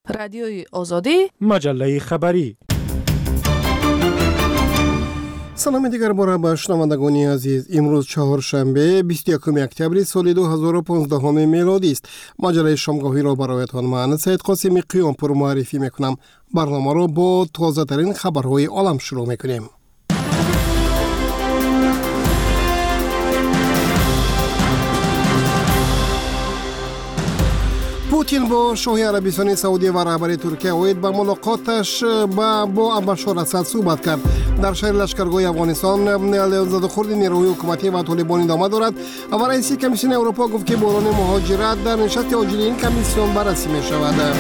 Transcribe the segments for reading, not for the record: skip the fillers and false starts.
رادیوی آزادی، مجله خبری. سلام دیگر باره به شنوندگان عزیز. امروز چهارشنبه 21 اکتبر سال 2015 میلادی است. مجله شامگاهی را برایتان من سید قاسمی قیامپور معرفی میکنم. برنامه را با تازه ترین خبرهای عالم شروع میکنیم. پوتین با شاه عربستان سعودی و رهبر ترکیه اوید به ملاقاتش با بشار اسد صحبت کرد. در شهر لشکرگاه افغانستان زدوخورد نیروهای حکومتی و طالبان ادامه دارد و رئیس کمیسیون اروپا گفت که بحران مهاجرت در نشست عاجل این کمیسیون بررسی می شود.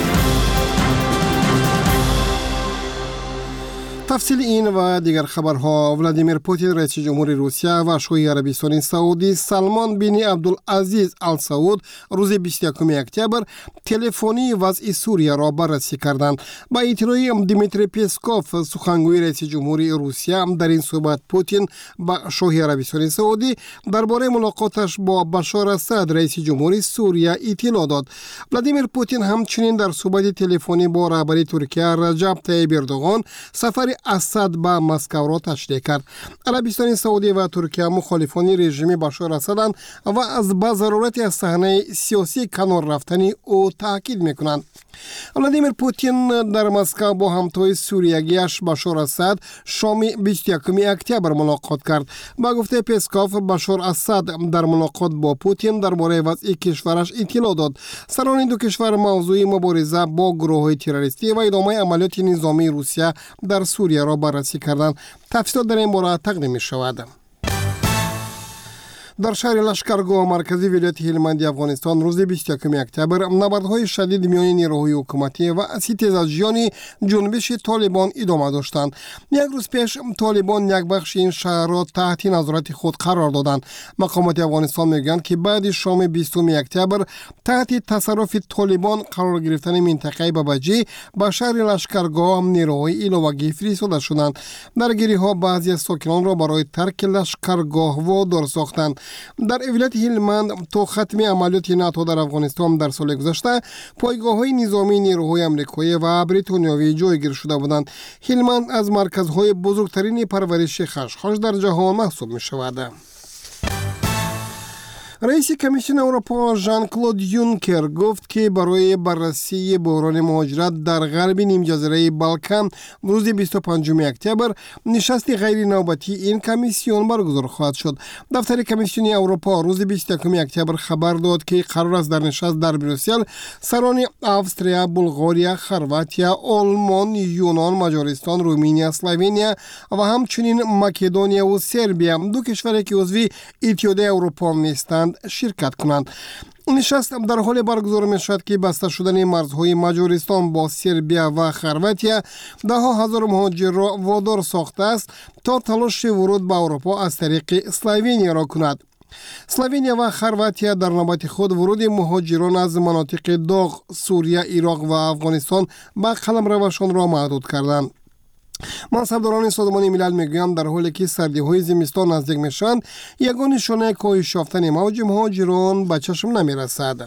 تفصیل این و دیگر خبرها. ولادیمیر پوتین رئیس جمهور روسیه و شاه عربستان سعودی سلمان بن عبدالعزیز آل سعود روز 21 اکتبر تلفنی وضع سوریه را بررسی کردند. با اطلاع دیمیتری پسکوف سخنگوی رئیس جمهور روسیه در این صحبت پوتین با شاه عربستان سعودی درباره ملاقاتش با بشار اسد رئیس جمهور سوریه اطلاع داد. ولادیمیر پوتین همچنین در صحبت تلفنی با رهبر ترکیه رجب طیب اردوغان سفر اسد به مسکو را تشریح کرد. عربستان سعودی و ترکیه مخالفان رژیم بشار اسدند و از با ضرورت از صحنه سیاسی کنار رفتن او تاکید میکنند. ولادیمیر پوتین در مسکو با همتای سوریگیش بشار اسد شام 21 اکتبر ملاقات کرد. با گفته پسکوف بشار اسد در ملاقات با پوتین درباره وضع کشورش اطلاع داد. سران دو کشور موضوع مبارزه با گروه‌های تروریستی و ادامه عملیات نظامی روسیه در سوریه را بررسی کردند. تفصیلات در این باره تقدیم می شود. در شهر لشکرگاه مرکزی ولایت هلمند افغانستان روز 21 اکتبر نبردهای شدید میان نیروهای حکومتی و ستیزجویان جنبش طالبان ادامه داشتند. یک روز پیش طالبان یک بخش این شهر را تحت نظارت خود قرار دادند. مقامات افغانستان میگویند که بعد شام 20 اکتبر تحت تصرف طالبان قرار گرفتن منطقه بابجی به شهر لشکرگاه نیروهای علاوه‌ای فرستاده شدند. درگیری‌ها بعضی از ساکنان را برای ترک لشکرگاه وادار ساختند. در ولایت هلمند تا ختم عملیات ناتو در افغانستان در سال گذشته پایگاه‌های نظامی نیروهای آمریکایی و بریتانیایی جایگیر شده بودند. هلمند از مرکزهای بزرگترین پرورش خشخاش در جهان محسوب می‌شود. رئیس کمیسیون اروپا ژان کلود یونکر گفت که برای بررسی بحران مهاجرت در غرب نیم جزیره بالکان روز 25 اکتبر نشست غیر نوبتی این کمیسیون برگزار خواهد شد. دفتر کمیسیون اروپا روز 21 اکتبر خبر داد که قرار است در نشست در بروکسل سران استریا، بلغاریا، خرواتیا، آلمان، یونان، مجارستان، رومانیا، اسلوونیا و همچنین مکدونیا و سربیا دو کشوری که عضو اتحادیه اروپا نیستند شرکت کنند. نشست در حال برگزار می شود که بسته شدن مرزهای مجارستان با سربیا و خرواتیا ده هزار مهاجر را وادار ساخته است تا تلاش ورود به اروپا از طریق اسلوونیا را کند. اسلوونیا و خرواتیا در نوبت خود ورود مهاجران از مناطق داغ سوریه، عراق و افغانستان به قلمروشان را محدود کردند. منصبداران سازمان ملل میگویند در حالی که سردی‌های زمستان نزدیک میشوند یگان نشانه کاهش یافتن موج مهاجران به چشم نمیرسد.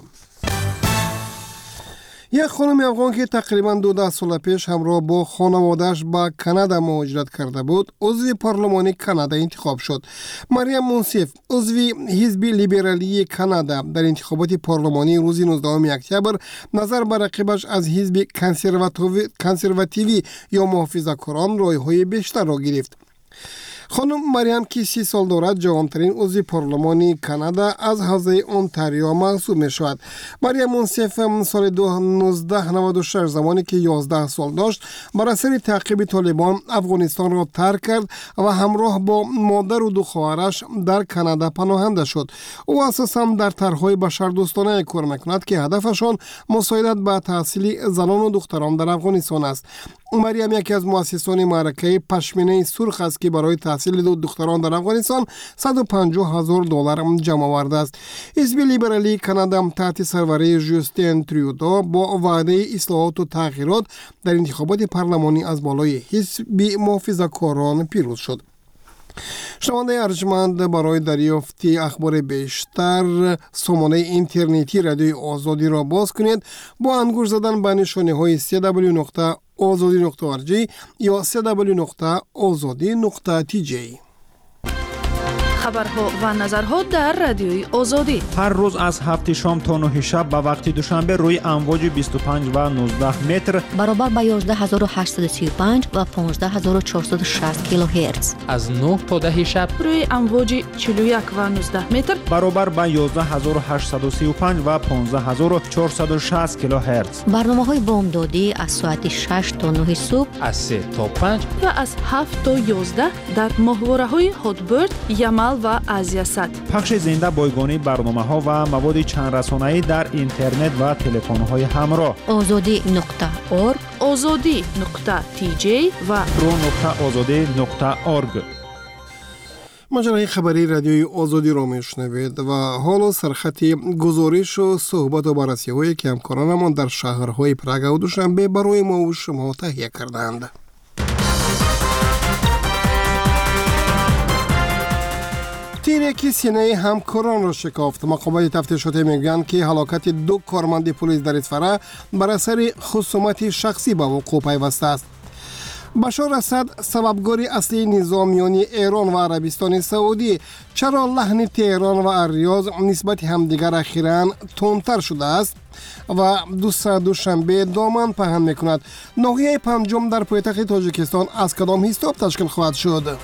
یک خانم افغان که تقریباً 12 سال پیش همراه با خانواده‌اش به کانادا مهاجرت کرده بود عضو پارلمان کانادا انتخاب شد. مریم منصف عضو حزب لیبرالی کانادا در انتخابات پارلمانی روز 19 اکتبر نظر بر رقیبش از حزب کنسرواتیوی یا محافظه‌کاران رای‌های بیشتر را گرفت. خانم مریم که 30 سال دارد جوانترین عضو پارلمان کانادا از حوزه اونتاریو محسوب می شود. مریم منصف سال 1996 زمانی که 11 سال داشت بر اثر تعقیب طالبان افغانستان را ترک کرد و همراه با مادر و دو خواهرش در کانادا پناهنده شد. او اساساً در طرح‌های بشردوستانه کار می‌کند که هدفشان مساعدت به تحصیل زنان و دختران در افغانستان است. مریم یکی از مؤسسان معرکه پشمینه سرخ است که برای تحصیل دو دختران در افغانستان $150,000 جمع آورده است. حزب لیبرالی کانادا تحت سروری ژوستین ترودو با وعده اصلاحات و تغییرات در انتخابات پارلمانی از بالای حزب محافظه‌کاران پیروز شد. شنونده ارجمند، برای دریافت اخبار بیشتر سامانه اینترنتی رادیوی آزادی را باز کنید با انگشت زدن به نشانه های www.azadi.org یا www.azadi.tj. خبرها و نظرها در رادیوی آزادی هر روز از 7 شام تا 9 شب به وقت دوشنبه روی امواج 25 و 19 متر برابر با 11835 و 15460 کیلوهرتز. از 9 تا 10 شب روی امواج 41 و 19 متر برابر با 11835 و 15460 کیلوهرتز. برنامه‌های بامدادی از ساعت 6 تا 9 صبح، از 3 تا 5 و از 7 تا 11 در ماهواره‌های هاتبرد، یمل و آزیاسات. پخش زنده بایگانی برنامه‌ها و مواد چند رسانه‌ای در اینترنت و تلفن‌های همراه. azadi.org، azadi.tj و pro.azadi.org. مجله خبری رادیوی آزادی را میشنوید و حالا سرخط گزارش و صحبت و بررسی هایی که همکارانمان در شهرهای پراگ و دوشنبه برای ما و شما تهیه کردند. تیری که سینه همکاران را شکافت. مقامات تفتیشاتی میگویند که هلاکت 2 کارمند پلیس در اصفهان بر اثر خصومت شخصی به وقوع پیوسته است. بشار اسد، سببگار اصلی نظام میانی ایران و عربستان سعودی، چرا لحن تهران و الریاض نسبت همدیگر اخیراً تندتر شده است و دوشنبه دامن پهن میکند؟ ناحیه پنجم در پایتخت تاجیکستان از کدام حساب تشکیل خواهد شد؟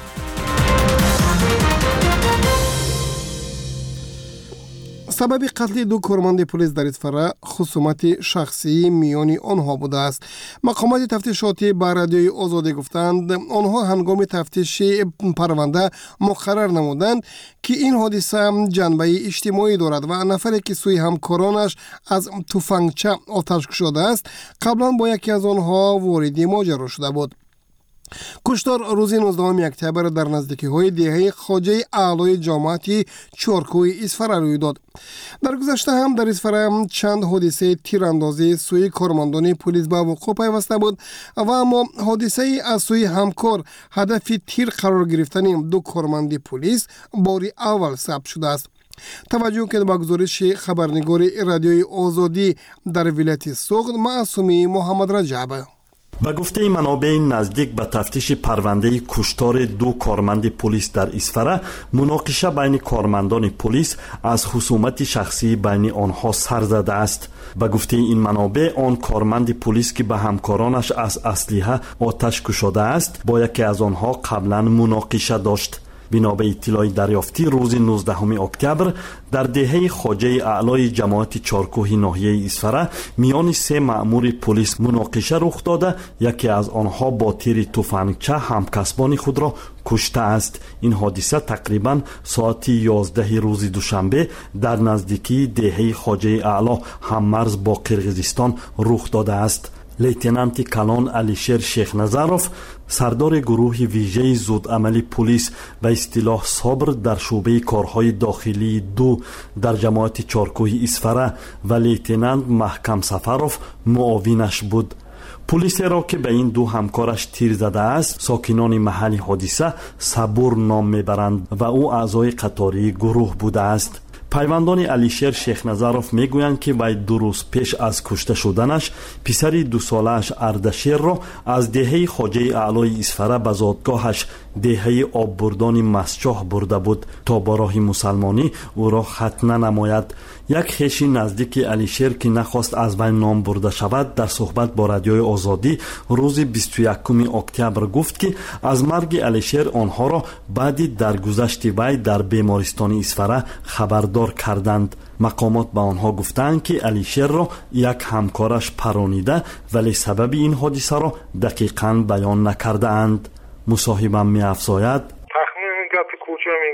سبب قتل 2 کارمند پلیس در اصفهان خصومت شخصی میان آنها بوده است. مقامات تفتیشاتی به رادیوی آزادی گفتند آنها هنگام تفتیش پرونده مقرر نمودند که این حادثه جنبه اجتماعی دارد و نفری که سوی همکارانش از تفنگچه آتش کشیده است قبلا با یکی از آنها وارد ماجرا شده بود. کشتار روز 19 اکتبر در نزدیکی های دهه خواجه اعلای جامعه چارکوی اصفهان روی داد. در گذشته هم در اصفهان چند حادثه تیراندازی سوی کارمندان پلیس به وقوع پیوسته بود و اما حادثه از سوی همکار هدف تیر قرار گرفتن 2 کارمند پلیس باری اول ثبت شده است. توجه کنید به گزارش خبرنگار رادیوی آزادی در ولایت سوغد معصومی محمد رجب. به گفته منابع نزدیک به تفتیش پرونده کشتار 2 کارمند پلیس در اصفهان، مناقشه بین کارمندان پلیس از خصومت شخصی بین آنها سر زده است. به گفته این منابع، آن کارمند پلیس که به همکارانش از اسلحه آتش کشیده است با یکی از آنها قبلا مناقشه داشت. بنا به اطلاع دریافتی روز 19 اکتبر در دهه خواجه اعلای جماعت چارکوه ناحیه اصفهان میان 3 مأمور پلیس مناقشه رخ داده، یکی از آنها با تیر تفنگچه همکسبان خود را کشته است. این حادثه تقریبا ساعت 11 روز دوشنبه در نزدیکی دهه خواجه اعلا هممرز با قرقیزستان رخ داده است. لیتنانت کلان علیشیر شیخ نظروف، سردار گروه ویژه زود عملی پلیس به اصطلاح صبر در شعبه کارهای داخلی 2 در جماعت چارکوه اصفهان و لیتنانت محکم سفروف معاونش بود. پلیس را که به این 2 همکارش تیر زده است ساکنان محل حادثه صبور نام میبرند و او اعضای قطاری گروه بوده است. پیوندان علیشیر شیخ نظروف میگویند که وی 2 روز پیش از کشته شدنش پسر 2 ساله‌اش اردشیر را از دهه خواجه اعلای اصفهان به زادگاهش دهه آببردان مسچاه برده بود تا با راه مسلمانی او را ختنه نماید. یک خویش نزدیک علیشیر که نخواست از وی نام برده شود در صحبت با رادیوی آزادی روز 21 اکتبر گفت که از مرگ علیشیر آنها را بعد درگذشت وی در بیمارستان اصفهان خبردار کردند. مقامات به آنها گفتند که علیشیر را یک همکارش پرانیده ولی سبب این حادثه را دقیقاً بیان نکرده اند. مصاحبم می افزاید: تخمین گپ کوچه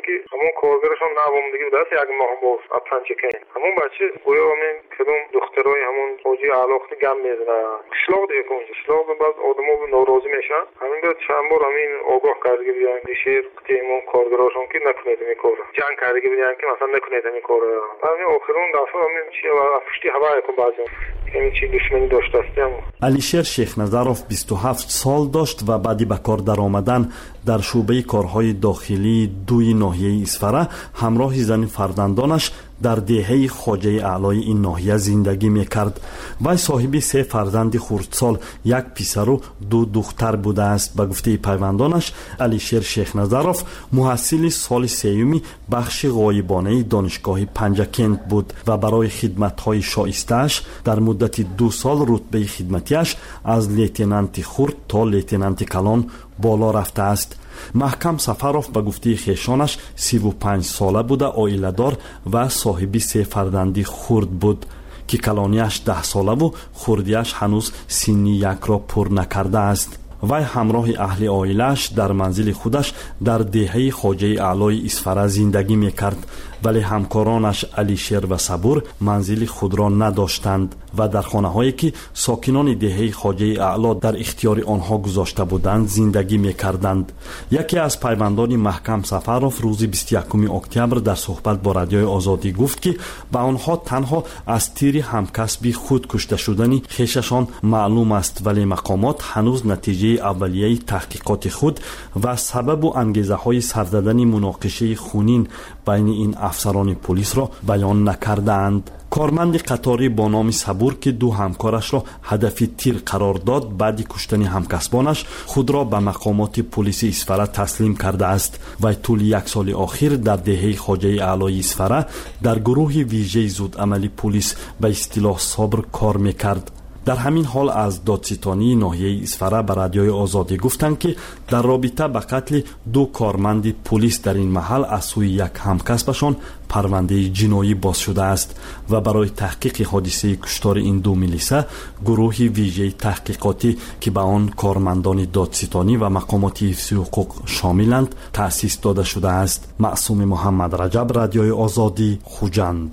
که همون کارگرشون نبومدگی بود، یک ماه بود اپن چکین همون بچه گویا همین کدوم دخترای همون خوجی علاقه گم میزنه قشلاق دیگه کنج قشلاق بعض آدما ناراضی میشن. همین دو چند بار همین آگاه کردگی بیان دیشیر تیمون کارگراشون که نکنید این کار جنگ کردگی بیان که مثلا نکنید این کار. همین آخرون دفعه همین چی افشتی هوا کن بعضی همین چی دشمنی داشته استیم. алишер шехназаров 27 сол дошт ва баъди ба кор даромадан дар шӯъбаи корҳои дохилии дуи ноҳияи исфара ҳамроҳи зани фарзандонаш дар деҳаи хоҷаи аълои ин ноҳия зиндагӣ мекард. вай соҳиби 3 фарзанди хурдсол, як писару 2 духтар будааст. ба гуфтаи пайвандонаш алишер шехназаров муҳассили соли сеюми бахши ғоибонаи донишгоҳи панҷакент буд ва барои хидматҳои шоистааш дар муддати 2 сол рутбаи хидматиаш аз лейтенанти хурд то лейтенанти калон боло рафтааст. маҳкам сафаров ба гуфтаи хешонаш 35 сола буда оиладор ва соҳиби 3 фарзанди хурд буд ки калониаш 10 солаву хурдиаш ҳанӯз синни 1-ро пур накардааст. вай ҳамроҳи аҳли оилааш дар манзили худаш дар деҳаи хоҷаи аълои исфара зиндагӣ мекард, вале ҳамкоронаш алишер ва сабур манзили худро надоштанд ва дар хонаҳое ки сокинони деҳаи хоҷаи аъло дар ихтиёри онҳо гузошта буданд зиндагӣ мекарданд. яке аз пайвандони маҳкам сафаров рӯзи 21 октябр дар суҳбат бо радиои озодӣ гуфт ки ба онҳо танҳо аз тири ҳамкасби худ кушта шудани хешашон маълум аст, вале мақомот ҳанӯз натиҷаи аввалияи таҳқиқоти худ ва сабабу ангезаҳои сарзадани муноқишаи хунин байни ин афсарони пулисро баён накардаанд. корманди қаторӣ бо номи сабур ки 2 ҳамкорашро ҳадафи тир қарор дод баъди куштани ҳамкасбонаш худро ба мақомоти пулиси исфара таслим кардааст. вай тӯли 1 соли охир дар деҳаи хоҷаи аълои исфара дар гурӯҳи вижаи зудамали пулис ба истилоҳ собр кор мекард. дар ҳамин ҳол аз додситонии ноҳияи исфара ба радиои озодӣ гуфтанд ки дар робита ба қатли 2 корманди пулис дар ин маҳал аз сӯи як ҳамкасбашон парвандаи ҷиноӣ боз шудааст ва барои таҳқиқи ҳодисаи куштори ин 2 милиса гурӯҳи вижаи таҳқиқотӣ ки ба он кормандони додситонӣ ва мақомоти ҳифзи ҳуқуқ шомиланд таъсис дода шудааст. маъсуми муҳаммад раҷаб, радиои озодӣ, хуҷанд.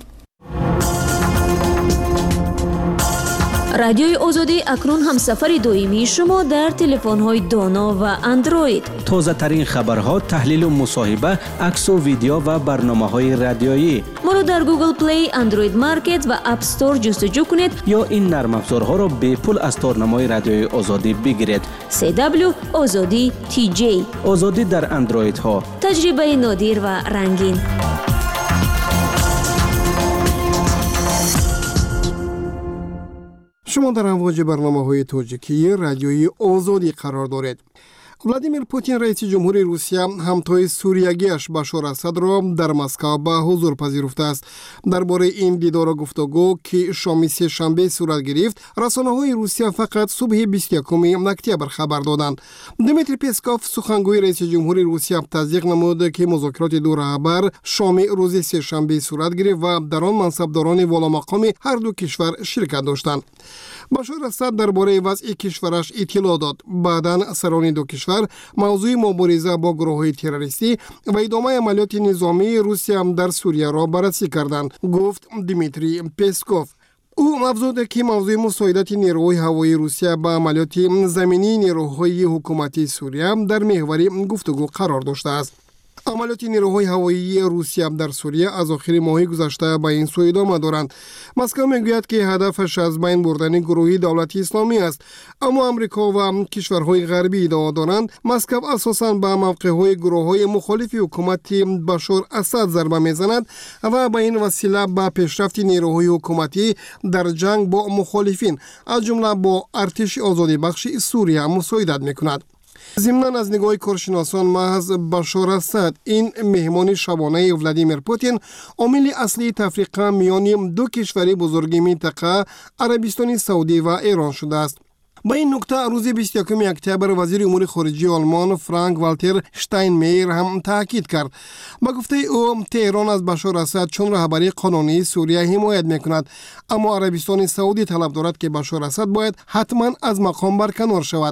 радиои озодӣ акнун ҳамсафари доимии шумо дар телефонҳои доно ва андроид. тозатарин хабарҳо, таҳлилу мусоҳиба, аксу видео ва барномаҳои радиоӣ. моро дар Google Play, Android Market ва App Store ҷустуҷӯ кунед ё ин нармафзорҳоро бепул аз торнамои радиои озодӣ бигиред. CW Озодӣ TJ. озодӣ дар андроидҳо. таҷрибаи нодир ва рангин. шумо дар амвоҷи барномаҳои тоҷикии радиои озодӣ қарор доред. владимир Путин раиси ҷумҳури Русия ҳамтои суриягиаш Башор Асадро дар Москва ба ҳузур пазируфтааст. дар бораи ин дидору гуфтугӯ ки шоми сешанбе сурат гирифт, расонаҳои Русия фақат субҳи 21 октябр хабар доданд. Дмитрий Песков, сухангӯи раиси ҷумҳури Русия, тасдиқ намуд ки музокироти ду раҳбар шоми рӯзи сешанбе сурат гирифт ва дар он мансабдорони воломақоми ҳарду кишвар ширкат доштанд. Башор Асад дар бораи вазъи кишвараш иттилоъ дод. баъдан сарони ду кишвар мавзӯи мубориза бо гурӯҳҳои террористӣ ва идомаи амалиёти низомии Русия дар Сурияро баррасӣ карданд, гуфт Дмитрий Песков. ӯ афзуд ки мавзӯи мусоидати нерӯҳои ҳавоии Русия ба амалиёти заминии нерӯҳои ҳукуматии Сурия дар меҳвари гуфтугӯ қарор доштааст. амалиёти нерӯҳои ҳавоии Русия дар Сурия аз охири моҳи гузашта ба ин сӯ идома доранд. Москва мегӯяд ки ҳадафаш аз байн бурдани гурӯҳи давлати исломӣ аст, аммо амрико ва кишварҳои ғарбӣ иддао доранд Москва асосан ба мавқеъҳои гурӯҳҳои мухолифи ҳукумати Башор Асад зарба мезанад ва ба ин васила ба пешрафти нерӯҳои ҳукуматӣ дар ҷанг бо мухолифин, аз ҷумла бо артиши озодибахши Сурия мусоидат мекунад. зимнан аз нигоҳи коршиносон маҳз Башор Асад, ин меҳмони шабонаи Владимир Путин, омили аслии тафриқа миёни ду кишвари бузурги минтақа Арабистони Саудӣ ва Эрон шудааст. ба ин нукта рӯзи 21 октябр вазири умури хориҷии Олмон Франк Валтер Штайнмейер ҳам таъкид кард. ба гуфтаи ӯ, Теҳрон аз Башор Асад чун раҳбари қонунии Сурия ҳимоят мекунад, аммо Арабистони Саудӣ талаб дорад ки Башор Асад бояд ҳатман аз мақом барканор шавад.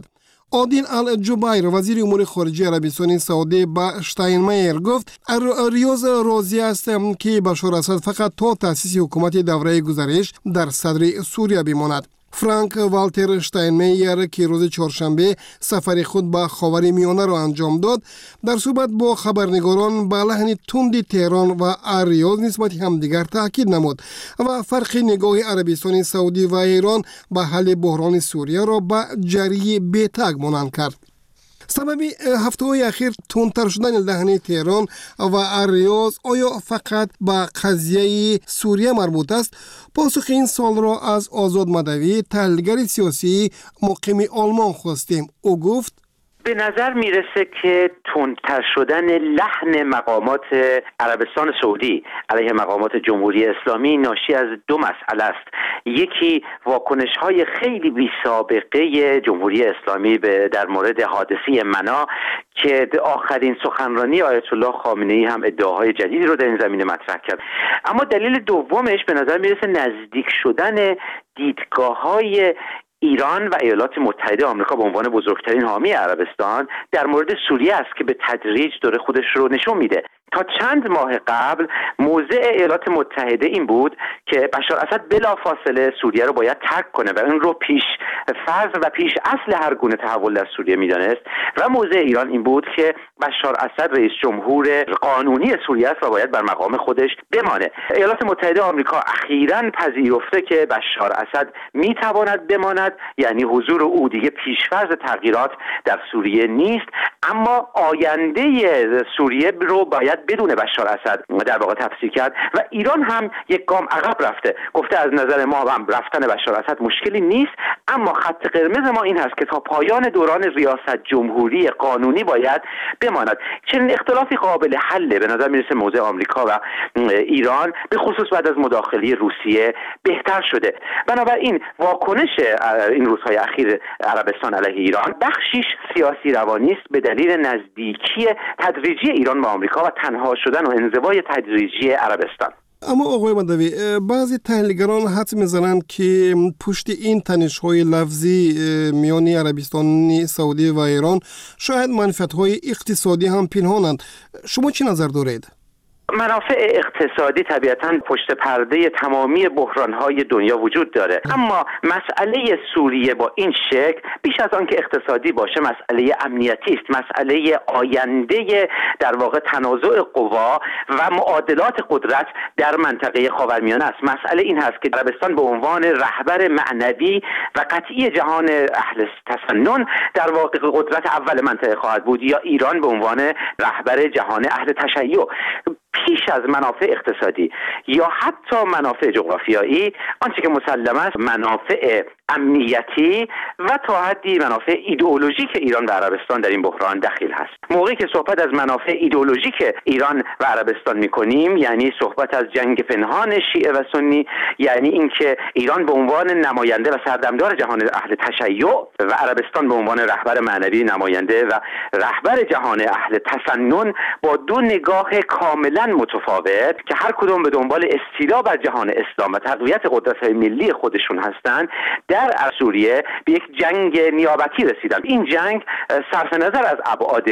عادل الجبیر وزیر امور خارجه عربستان سعودی با شتاینمایر گفت ریاض راضی است که بشار اسد فقط تا تأسیس حکومت دوره گذشته در صدر سوریه بماند. فرانک والتر شتاینمایر که روز چهارشنبه سفر خود به خاورمیانه را انجام داد، در صحبت با خبرنگاران به لحن تند تهران و ریاض نسبت همدیگر تاکید نمود و فرق نگاه عربستان سعودی و ایران به حل بحران سوریه را به جری بی‌تگ مانند کرد. سبب هفته‌های اخیر تندتر شدن لحن تهران و ریاض آیا فقط به قضیه سوریه مربوط است؟ پاسخ این سال را از آزاد مدوی، تحلیلگر سیاسی مقیم آلمان خواستیم. او گفت به نظر میرسه که تندتر شدن لحن مقامات عربستان سعودی علیه مقامات جمهوری اسلامی ناشی از دو مسئله است. یکی واکنش‌های خیلی بی سابقه جمهوری اسلامی در مورد حادثه منا که آخرین سخنرانی آیت الله خامنه‌ای هم ادعاهای جدیدی رو در این زمینه مطرح کرد. اما دلیل دومش به نظر میرسه نزدیک شدن دیدگاه‌های ایران و ایالات متحده آمریکا به عنوان بزرگترین حامی عربستان در مورد سوریه است که به تدریج داره خودش رو نشون میده. تا چند ماه قبل موضع ایالات متحده این بود که بشار اسد بلافاصله سوریه رو باید ترک کنه و این رو پیش فرض و پیش اصل هر گونه تحول در سوریه میدانست و موضع ایران این بود که بشار اسد رئیس جمهور قانونی سوریه است و باید بر مقام خودش بمانه. ایالات متحده آمریکا اخیراً پذیرفته که بشار اسد میتواند بماند، یعنی حضور او دیگه پیش‌فرض تغییرات در سوریه نیست، اما آینده سوریه رو باید بدون بشار اسد در واقع تفسیر کرد و ایران هم یک گام عقب رفته، گفته از نظر ما هم رفتن بشار اسد مشکلی نیست، اما خط قرمز ما این هست که تا پایان دوران ریاست جمهوری قانونی باید بماند. چنین اختلافی قابل حله به نظر میرسه موضع آمریکا و ایران به خصوص بعد از مداخله روسیه بهتر شده. بنابراین واکنش این روزهای اخیر عربستان علیه ایران بخشیش سیاسی روانی است به دلیل نزدیکی تدریجی ایران به آمریکا و تنها شدن و انزوای تدریجی عربستان. اما آقای مدوی، بعضی تحلیلگران حدس میزنند که پشت این تنش‌های لفظی میان عربستان سعودی و ایران شاید منفعت‌های اقتصادی هم پنهانند. شما چی نظر دارید؟ منافع اقتصادی طبیعتاً پشت پرده تمامی بحران‌های دنیا وجود داره، اما مسئله سوریه با این شکل بیش از آن که اقتصادی باشه مسئله امنیتی است، مسئله آینده در واقع تنازع قوا و معادلات قدرت در منطقه خاورمیانه است. مسئله این هست که عربستان به عنوان رهبر معنوی و قطعی جهان اهل تسنن در واقع قدرت اول منطقه خواهد بود یا ایران به عنوان رهبر جهان اهل تشیع. پیش از منافع اقتصادی یا حتی منافع جغرافیایی، آنچه که مسلم است منافع امنیتی و تا حدی منافع ایدئولوژیک ایران و عربستان در این بحران دخیل هست. موقعی که صحبت از منافع ایدئولوژیک ایران و عربستان می‌کنیم، یعنی صحبت از جنگ پنهان شیعه و سنی، یعنی اینکه ایران به عنوان نماینده و سردمدار جهان اهل تشیع و عربستان به عنوان رهبر معنوی نماینده و رهبر جهان اهل تسنن با دو نگاه کاملا متفاوت که هر کدوم به دنبال استیلا بر جهان اسلام و تقویت قدرت‌های ملی خودشون هستند، در سوریه به یک جنگ نیابتی رسیدن. این جنگ صرف نظر از ابعاد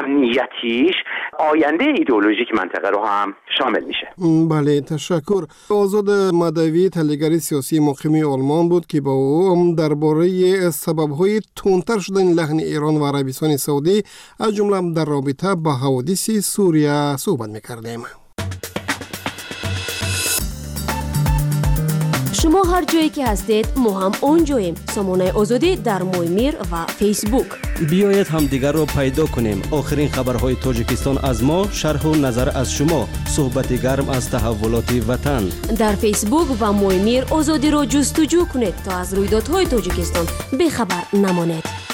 امنیتیش آینده ایدئولوژیک منطقه رو هم شامل میشه. بله، تشکر. آزاد مدوی، تحلیلگر سیاسی مقیم آلمان بود که با او درباره سبب‌های تندتر شدن لحن ایران و عربستان سعودی از جمله در رابطه با حوادث سوریه صحبت می‌کردیم. شما هر جایی که هستید ما هم اونجاییم. سامانه آزادی در مویمیر و فیسبوک. بیایید همدیگر رو پیدا کنیم. آخرین خبرهای تاجیکستان از ما، شرح و نظر از شما، صحبت گرم از تحولات وطن. در فیسبوک و مویمیر آزادی رو جستجو کنید تا از رویدادهای تاجیکستان بی‌خبر نمانید.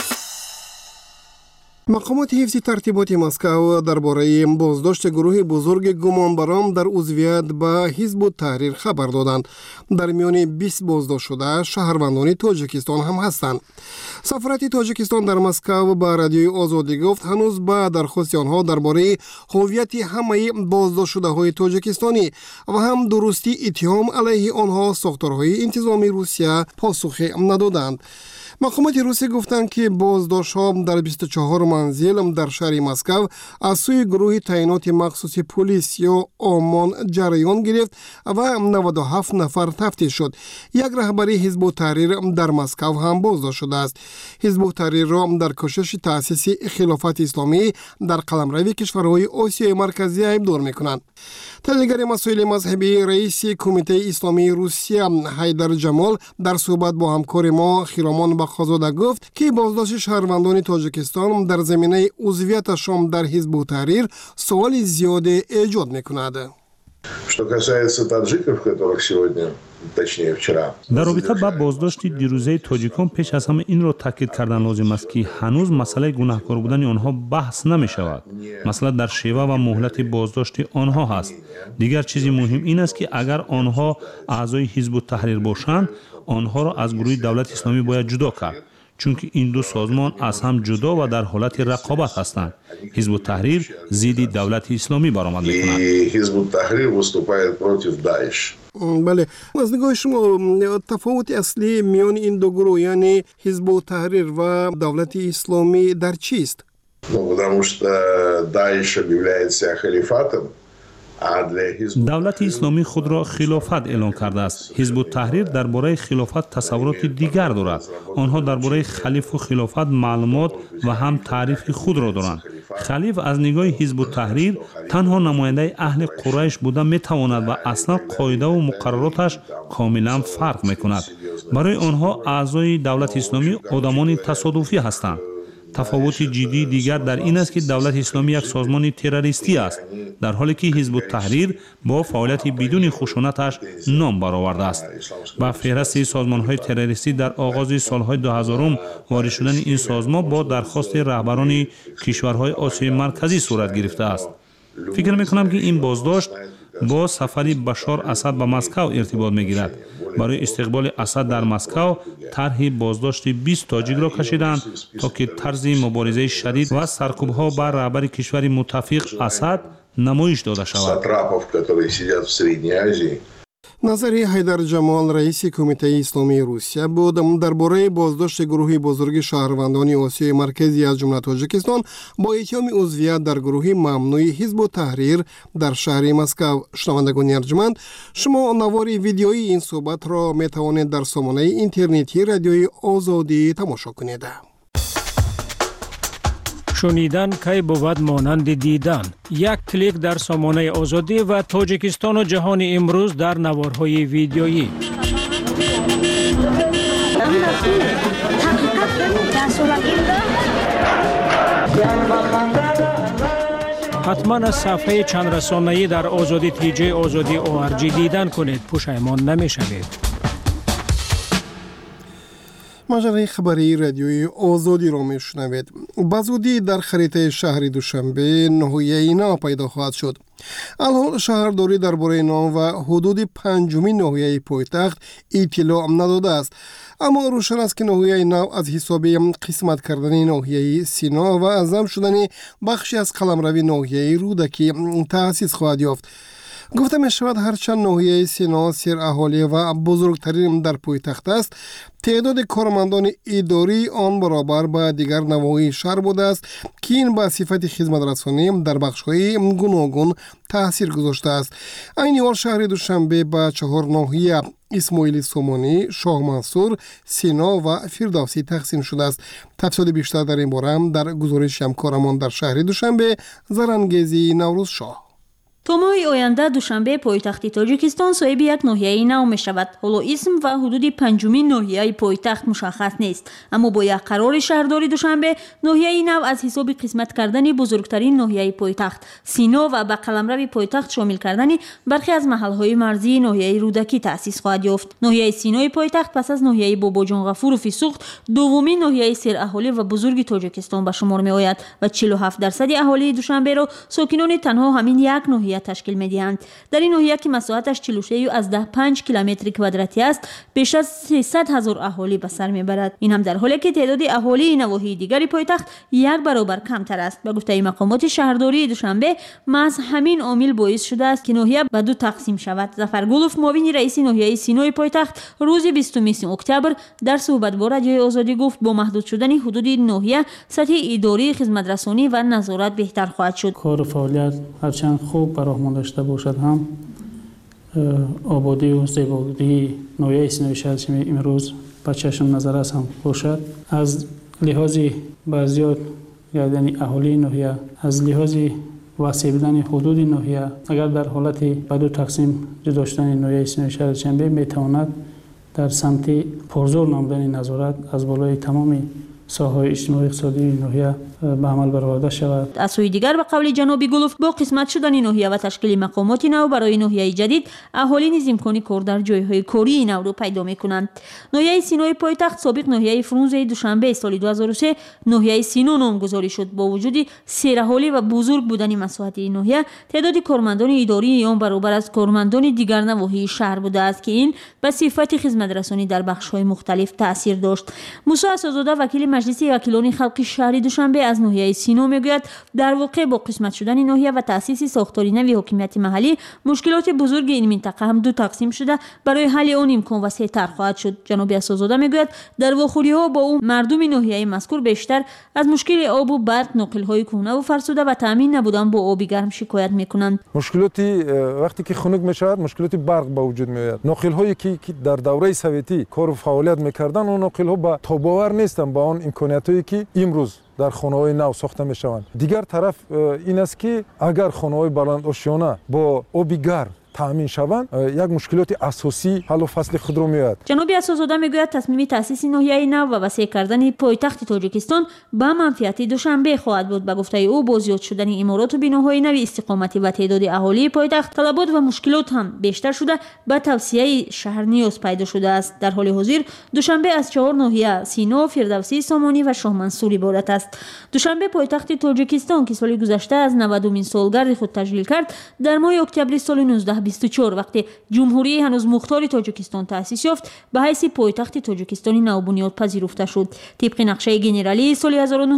مقامات حفظ ترتیبات مسکو درباره بازداشت گروه بزرگ گمانبران در عضویت به حزب التحریر خبر دادند. در میان 20 بازداشت شده شهروندان تاجیکستان هم هستند. سفارت تاجیکستان در مسکو به رادیوی آزادی گفت هنوز به درخواست آنها درباره هویت همه بازداشت شده های تاجیکستانی و هم درستی اتهام علیه آنها ساختارهای انتظامی روسیه پاسخ ندادند. مقامات روسیه گفتند که بازداشت‌ها در 24 منزل در شهر مسکو از سوی گروه تعینات مخصوص پلیس یا آمان جریان گرفت و 97 نفر تفتیش شد. یک رهبری حزب التحریر در مسکو هم بازداشت شده است. حزب التحریر را در کوشش تأسیس خلافت اسلامی در قلمرو کشورهای آسیای مرکزی ابدار می‌کنند. تحلیلگر مسائل مذهبی رئیس کمیته اسلامی روسیه حیدر جمال در صحبت با همکار ما خیرامان بخازاده گفت که بازداشت شهروندان تاجیکستان در زمینه عضویتشان در حزب التحریر سوال زیاد ایجاد می‌کند. Что касается таджиков, которых сегодня, точнее вчера. در رابطه با بازداشت دیروزه تاجیکان پیش از همه این را تاکید کردن لازم است که هنوز مسئله گناهکار بودن آنها بحث نمی شود. مسئله در شیوه و مهلت بازداشت آنها هست. دیگر چیزی مهم این است که اگر آنها اعضای حزب التحریر باشند، آنها را از گروه دولت اسلامی باید جدا کرد. چون که این دو سازمان از هم جدا و در حالت رقابت هستند. حزب التحریر ضد دولت اسلامی برآمد می‌کند. حزب التحریر выступает против داعش. بله، از نگاه شما تفاوت اصلی میان این دو گروه یعنی حزب التحریر و دولت اسلامی در چیست؟ потому что داعش объявляет себя халифатом. دولت اسلامی خود را خلافت اعلان کرده است. حزب التحریر درباره خلافت تصورات دیگر دارد. آنها درباره خلیفه و خلافت معلومات و هم تعریف خود را دارند. خلیفه از نگاه حزب التحریر تنها نماینده اهل قریش بوده میتواند و اصلا قاعده و مقرراتش کاملا فرق میکند. برای آنها اعضای دولت اسلامی آدمان تصادفی هستند. تفاوت جدی دیگر در این است که دولت اسلامی یک سازمان تروریستی است، در حالی که حزب التحریر با فعالیت بدون خشونتش نام برآورده است. با فهرست سازمان‌های تروریستی در آغاز سال‌های 2000 وارد شدن این سازمان با درخواست رهبران کشورهای آسیای مرکزی صورت گرفته است. فکر می‌کنم که این بازداشت با سفری بشار اسد به مسکو ارتباط می‌گیرد. برای استقبال اسد در مسکو طرح بازداشت 20 تاجیک را کشیدند تا که طرز مبارزه شدید و سرکوب‌ها بر رهبر کشور متفق اسد نمایش داده شود. نظر حیدر جمال رئیس کمیته اسلامی روسیه بود درباره بازداشت گروه بزرگ شهروندان آسیای مرکزی از جمله تاجیکستان با اتهام عضویت در گروه ممنوع حزب التحریر در شهر مسکو. شنوندگان ارجمند، شما نوار ویدیویی این صحبت را می توانید در سامانه اینترنتی رادیوی آزادی تماشا کنید. شنیدن کی بود مانند دیدن. یک کلیک در سامانه آزادی و تاجیکستان و جهان امروز در نوارهای ویدیویی. حتما از صفحه چند رسانه‌ای در آزادی تیجی آزادی ORG دیدن کنید. پشیمان نمی‌شوید. مجله خبری رادیوی آزادی را میشنوید. بزودی در خریطه شهر دوشنبه ناحیه نو پیدا خواهد شد. الان شهرداری درباره نام و حدود پنجمین ناحیه پایتخت اطلاع نداده است. اما روشن است که ناحیه نو از حساب قسمت کردن ناحیه سینا و اعظم شدن بخشی از قلمروی ناحیه رودکی تأسیس خواهد یافت. گفته می شود هرچند ناحیه سینا سر اهالی و بزرگترین در پایتخت است، تعداد کارمندان اداری آن برابر با دیگر نواحی شهر بوده است که این با صفت خدمت رسانی در بخش‌های گوناگون تاثیر گذاشته است. این حال شهر دوشنبه با 4 ناحیه اسماعیل سومانی، شاه منصور، سینا و فردوسی تقسیم شده است. تفصیل بیشتر در این باره در گزارش همکارمان در شهر دوشنبه زرنگیزی نوروز شاه. تا ماه آینده دوشنبه پایتخت تاجیکستان صاحب یک ناحیه نو می شود. حالا اسم و حدود پنجمین ناحیه پایتخت مشخص نیست، اما با یک قرار شهرداری دوشنبه ناحیه نو از حساب قسمت کردن بزرگترین ناحیه پایتخت سینا و به قلمرو پایتخت شامل کردن برخی از محلهای مرزی ناحیه رودکی تأسیس خواهد یافت. ناحیه سینای پایتخت پس از ناحیه باباجان غفور و فیسوخت دومین ناحیه سر اهالی و بزرگ تاجیکستان به شمار می آید و 47% اهالی دوشنبه را ساکنان تنها همین یک ناحیه ناحیه تشکیل می‌دهند. در این ناحیه که مساحتش 46.5 کیلومتر کوادراتی است، بیش از 300,000 اهالی به سر میبرد. این هم در حالی که تعداد اهالی نواحی دیگری پایتخت 1 برابر کمتر است. به گفته مقامات شهرداری دوشنبه، محض همین عامل باعث شده است که ناحیه به دو تقسیم شود. ظفرگلوف، معاون رئیس ناحیه سینوی پایتخت، روز 20 اکتبر در صحبت با رادیوی آزادی گفت با محدود شدن حدود ناحیه سطح اداری، خدمترسانی و نظارت بهتر خواهد شد. کار و فعالیت هرچند خوب برآمد داشته باشد هم آبادی و زیبایی ناحیه سینوی شهر امروز به چشم نظر است هم باشد. از لحاظ بازیات یعنی اهالی ناحیه، از لحاظ وسیع بودن حدود ناحیه، اگر در حالت به دو تقسیم داشتن ناحیه سینوی شهر چنبه میتواند در سمت پرزور نمودن نظارت از بالای تمامی ساحه‌های اجتماعی اقتصادی ناحیه به عمل برآورده شود. از سوی دیگر به قول جناب گلوف، با قسمت شدن ناحیه و تشکیل مقامات نو برای ناحیه جدید، اهالی نیز امکان کار در جایهای کاری نو را پیدا می‌کنند. ناحیه سینوی پایتخت سابق ناحیه فرونز دوشنبه سال 2003 ناحیه سینو نامگذاری شد. با وجود سیرحالی و بزرگ بودن مساحت این ناحیه، تعداد کارمندان اداری آن برابر از کارمندان دیگر نواحی شهر بوده است که این به صفت خدمترسانی در بخش‌های مختلف تاثیر داشت. موسی اسدزاده، وکیل مجلس وکیلان خلق شهری دوشنبه، از ناحیه سینو میگوید در واقع با قسمت شدن ناحیه و تأسیس ساختاری نوی حکومت محلی، مشکلات بزرگ این منطقه هم دو تقسیم شده برای حل آن امکان وسیع‌تر خواهد شد. جناب اسدزاده میگوید در واخوری‌ها با او مردم ناحیه مذکور بیشتر از مشکل آب و برق، ناقل‌های کهنه و فرسوده و تامین نبودن با آب گرم شکایت میکنند. مشکلاتی وقتی که خنک میشود، مشکلاتی برق به وجود میاد. ناقل‌هایی که در دوره سوویتی کار و فعالیت میکردن، اون ناقل‌ها با تاباور نیستن با اون امکاناتی که امروز در خانه‌های نو ساخته میشوند. دیگر طرف این است که اگر خانه‌های بلند آشیانه با آب گرم تامین شوند، یک مشکلات اساسی حل و فصل خود رو میاد. جناب اسدزاده میگوید تصمیم تأسیس ناحیه نو و وسیع کردن پایتخت تاجیکستان به منفعت دوشنبه خواهد بود. به گفته او با زیاد شدن امارات و بناهای نوی استقامتی و تعداد اهالی پایتخت، طلبات و مشکلات هم بیشتر شده، به توسعه شهر نیاز پیدا شده است. در حال حاضر دوشنبه از 4 ناحیه سینو، فردوسی، سامانی و شاه منصور عبارت است. دوشنبه پایتخت تاجیکستان که سال گذشته از 90مین سالگرد خود تجلیل کرد، در ماه اکتبر سال 1924 وقتی جمهوری هنوز مختار تاجیکستان تأسیس یافت، به حیث پایتخت تاجیکستانی نو بنیاد پذیرفته شد. طبق نقشه ژنرالی سال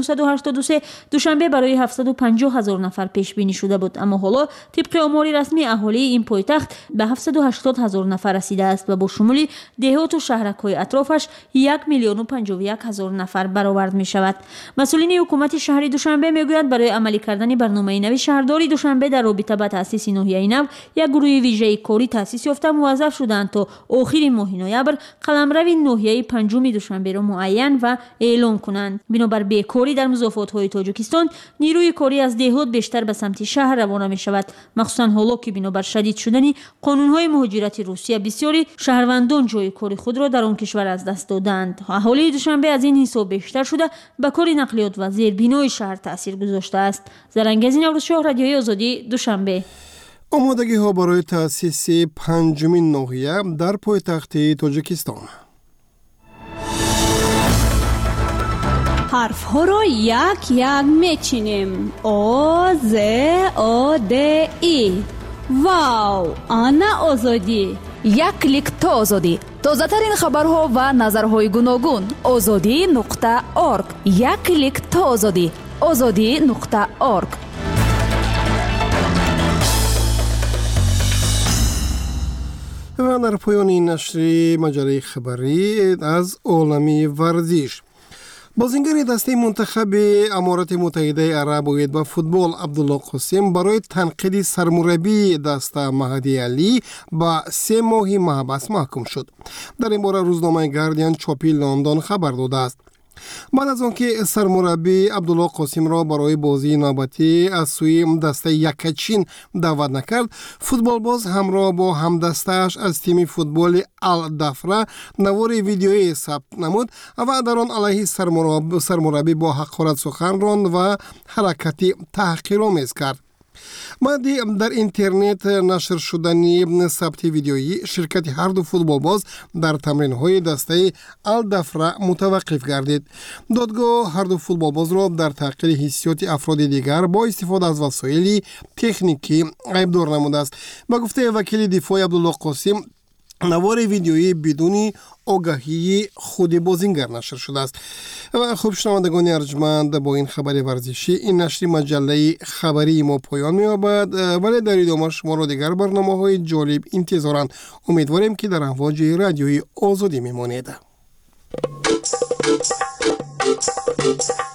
1983 دوشنبه برای 750,000 نفر پیش بینی شده بود، اما حالا طبق آمار رسمی اهالی این پایتخت به 780,000 نفر رسیده است و با شمول دهات و شهرک‌های اطرافش 1,051,000 نفر برآورد می شود. مسئولین حکومت شهری دوشنبه میگویند برای عملی کردن برنامه نوی شهرداری دوشنبه در رابطه با تأسیس ناحیه نو، یک گروه ویژه کاری تأسیس یافته موظف شدند تا آخر ماه نوامبر قلمرو ناحیه پنجم دوشنبه را معین و اعلام کنند. بنابر بیکاری در مضافات‌های تاجیکستان، نیروی کاری از دهات بیشتر به سمت شهر روانه می شود، مخصوصا حالا که بنابر شدید شدن قانون‌های مهاجرت روسیه بسیاری شهروندان جای کار خود را در آن کشور از دست دادند. اهالی دوشنبه از این حساب بیشتر شده به کار نقلیات و زیربنای شهر تاثیر گذاشته است. زرنگزی نوروزشاه، رادیوی آزادی، دوشنبه. آمادگی ها برای تأسیس 5مین ناحیه در پایتخت تاجیکستان. حرف ها را یک یک میچینیم. آ ز آ د ای. واو، آنا آزادی. یک کلیک تا آزادی. تازه ترین خبرها و نظرهای گوناگون. azadi.org. یک کلیک تا آزادی. azadi.org. و در پایان این نشر مجله خبری از عالم ورزش، بازیگر دسته منتخب امارات متحده عرب و فوتبال عبدالله قاسم برای تنقید سرمربی دسته مهدی علی با 3 ماه محبس محکوم شد. در این باره روزنامه گاردین چاپی لندن خبر داده است. بعد از آنکه سرمربی عبدالله قاسم را برای بازی نوبتی از سوی دسته یکچین دعوت نکرد، فوتبال باز همراه با همدستش از تیم فوتبال الدفره نوار ویدیویی ثبت نمود و در آن علیه سرمربی با حقارت سخن راند و حرکتی تحقیرآمیز کرد. بعد در اینترنت نشر شدنی ثبت ویدیویی شرکت هر دو فوتبالباز در تمرین‌های دسته الدفره متوقف گردید. دادگاه هر دو فوتبالباز را در تحقیر حیثیت افراد دیگر با استفاده از وسایل تکنیکی عیبدار نموده است. با گفته وکیل دفاع عبدالله قاسم، نوار ویدیویی بدون آگاهی خود بازیگر نشر شده است. و خوب شنوندگان ارجمند، با این خبر ورزشی این نشر مجله خبری ما پایان می‌یابد، ولی در ادامه شما را دیگر برنامه‌های جالب انتظارند. امیدواریم که در امواج رادیوی آزادی میمانید.